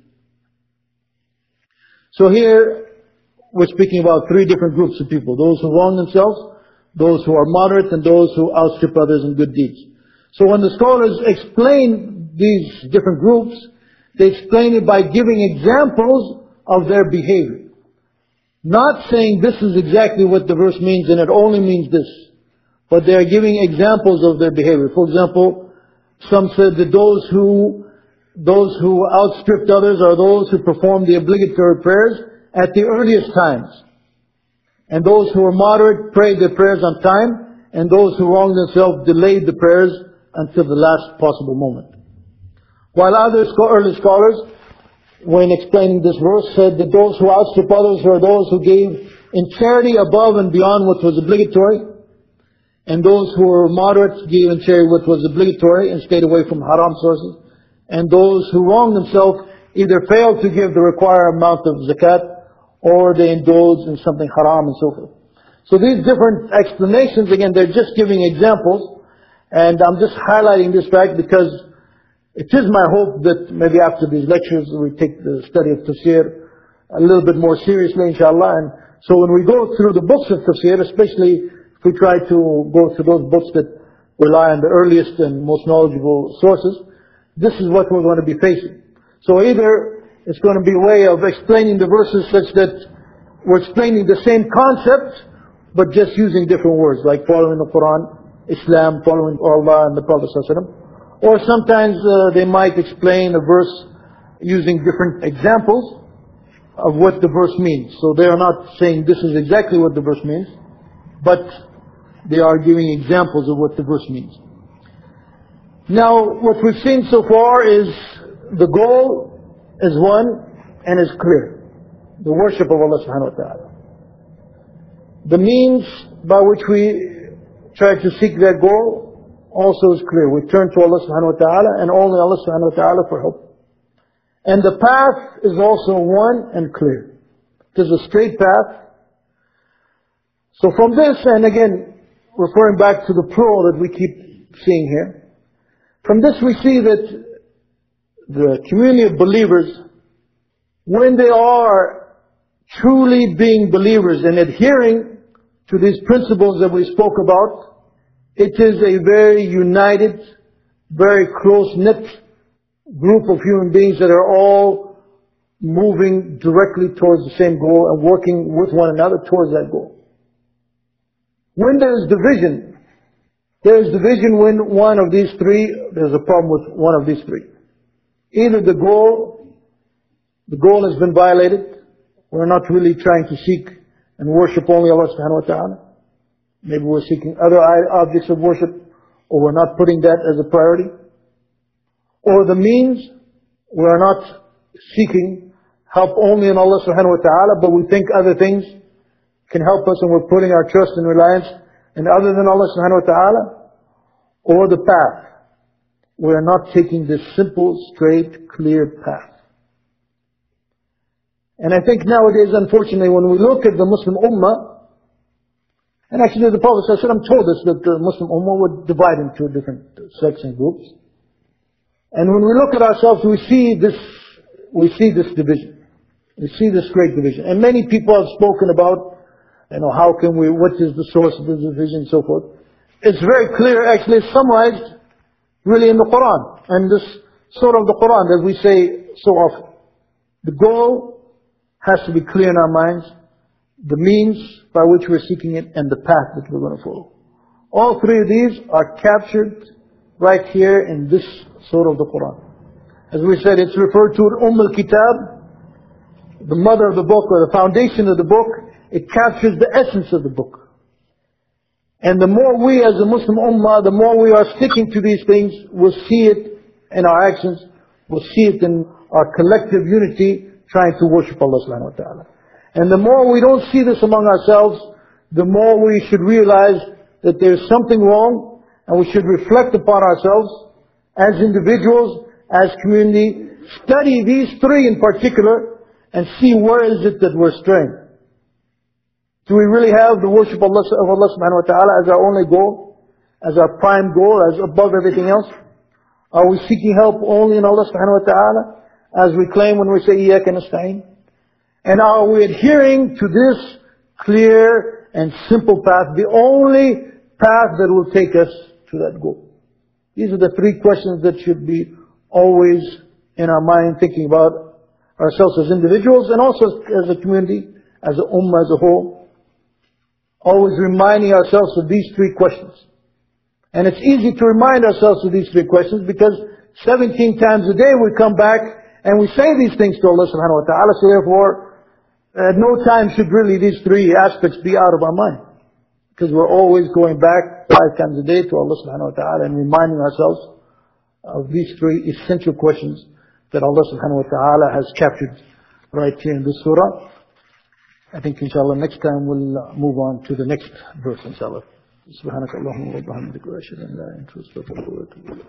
So here, we're speaking about three different groups of people. Those who wrong themselves, those who are moderate, and those who outstrip others in good deeds. So when the scholars explain these different groups, they explain it by giving examples of their behavior. Not saying this is exactly what the verse means and it only means this. But they are giving examples of their behavior. For example, some said that those who, those who outstripped others are those who perform the obligatory prayers at the earliest times. And those who are moderate prayed their prayers on time. And those who wronged themselves delayed the prayers until the last possible moment. While other early scholars, when explaining this verse, said that those who outstrip others are those who gave in charity above and beyond what was obligatory, and those who were moderate gave in charity what was obligatory and stayed away from haram sources, and those who wronged themselves either failed to give the required amount of zakat or they indulged in something haram and so forth. So these different explanations, again, they're just giving examples, and I'm just highlighting this fact because it is my hope that maybe after these lectures we take the study of tafsir a little bit more seriously, inshallah. And so when we go through the books of tafsir, especially if we try to go through those books that rely on the earliest and most knowledgeable sources, this is what we're going to be facing. So either it's going to be a way of explaining the verses such that we're explaining the same concept, but just using different words, like following the Quran, Islam, following Allah and the Prophet sallallahu alaihi wasallam. Or sometimes uh, they might explain a verse using different examples of what the verse means. So they are not saying this is exactly what the verse means, but they are giving examples of what the verse means. Now, what we've seen so far is the goal is one and is clear. The worship of Allah subhanahu wa ta'ala. The means by which we try to seek that goal also is clear. We turn to Allah subhanahu wa ta'ala and only Allah subhanahu wa ta'ala for help. And the path is also one and clear. It is a straight path. So from this, and again, referring back to the plural that we keep seeing here, from this we see that the community of believers, when they are truly being believers and adhering to these principles that we spoke about, it is a very united, very close-knit group of human beings that are all moving directly towards the same goal and working with one another towards that goal. When there is division, there is division when one of these three, there's a problem with one of these three. Either the goal, the goal has been violated, we're not really trying to seek and worship only Allah subhanahu wa ta'ala. Maybe we're seeking other objects of worship, or we're not putting that as a priority. Or the means, we are not seeking help only in Allah subhanahu wa ta'ala, but we think other things can help us and we're putting our trust and reliance in other than Allah subhanahu wa ta'ala. Or the path, we are not taking this simple, straight, clear path. And I think nowadays, unfortunately, when we look at the Muslim Ummah, and actually the Prophet ﷺ told us that the Muslim Ummah would divide into different sects and groups. And when we look at ourselves, we see this, we see this division. We see this great division. And many people have spoken about, you know, how can we, what is the source of the division and so forth. It's very clear, actually summarized really in the Quran. And this surah of the Quran that we say so often. The goal has to be clear in our minds, the means by which we're seeking it, and the path that we're going to follow. All three of these are captured right here in this surah of the Quran. As we said, it's referred to as Umm al-Kitab, the mother of the book, or the foundation of the book. It captures the essence of the book. And the more we as a Muslim Ummah, the more we are sticking to these things, we'll see it in our actions, we'll see it in our collective unity, trying to worship Allah subhanahu wa ta'ala. And the more we don't see this among ourselves, the more we should realize that there's something wrong, and we should reflect upon ourselves as individuals, as community, study these three in particular, and see where is it that we're straying. Do we really have the worship of Allah, of Allah subhanahu wa ta'ala as our only goal, as our prime goal, as above everything else? Are we seeking help only in Allah subhanahu wa ta'ala, as we claim when we say Iyyaka nasta'in? And are we adhering to this clear and simple path, the only path that will take us to that goal? These are the three questions that should be always in our mind, thinking about ourselves as individuals and also as a community, as a ummah as a whole. Always reminding ourselves of these three questions. And it's easy to remind ourselves of these three questions because seventeen times a day we come back and we say these things to Allah subhanahu wa ta'ala. So therefore, at no time should really these three aspects be out of our mind. Because we're always going back five times a day to Allah subhanahu wa ta'ala and reminding ourselves of these three essential questions that Allah subhanahu wa ta'ala has captured right here in this surah. I think inshallah next time we'll move on to the next verse inshallah. سبحانك اللهم وبحمدك وأشهد أن لا إله إلا أنت أستغفرك وأتوب إليك.